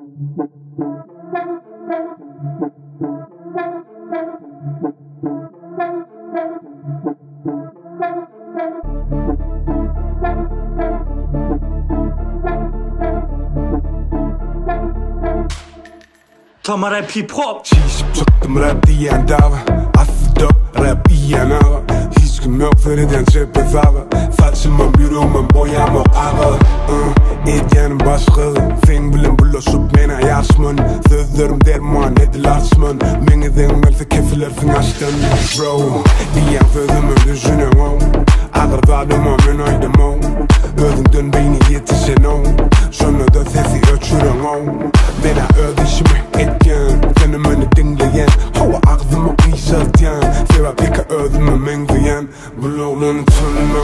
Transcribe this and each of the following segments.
Ta rap hip-hop Çiğişip çıktım rap diyen dava Affıda rap yiyen ağa Hiç kim yok veriden cephe zağı Saçımın yüreğimin boyamı ağı Etkenim başkı Sen bilen bulaşıp mena yaşmın Sözlerim derman edil açmın Meni denmelse kefilersin açtın Bro diyen sözümü düşünen o Ağır zadıma men aydım o Özünden beyni yetişen o Şunu da sesi ölçüren o Bana ödüşümü etken Fenomenü dinleyen Hava ağzımı kıyşaltyan Seva peka özümü mengiyen Bloğunu tönüne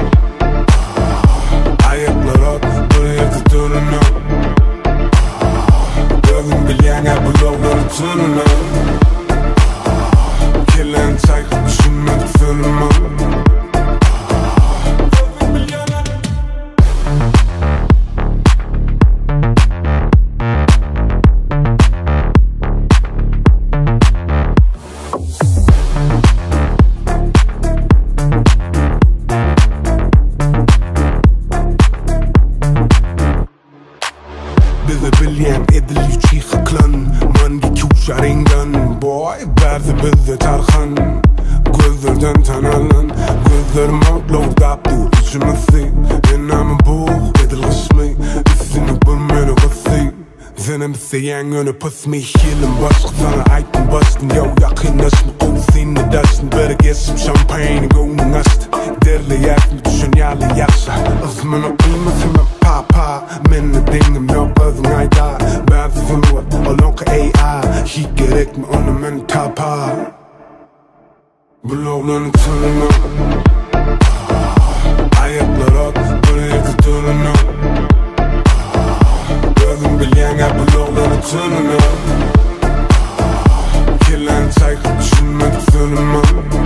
Ayaklar at Buraya tutununa Özüm bilyen ya bloğunu tönüne Kellen çay düşünmek fönüme Bizi bilyen edil yüçi xıklan Mangi kuşar ingan Boy berzi bizi tarxan Gözlerden tanalan Gözlerim outlaw daptu İçimizi Enamı buğ edil gışmi Üstünü bölmeni gısı Zenem seyen önü pısmi Hilim başık sana aytın baştın Yo yakınlaşma kovsini daştın Beri geçim şampanyeni gönlün açtı Derli yakın düşün yali yakşa Ismını kıymasına papa Menni dingim yok özün ayda Bazı sunu olonka AI Hiç gerek mi onu men tapa Bloğlarını tönüne Ayaklar at Buraya tutununa Özüm bilyen ya bloğlarını tönüne Kellen çay düşünmek sönüme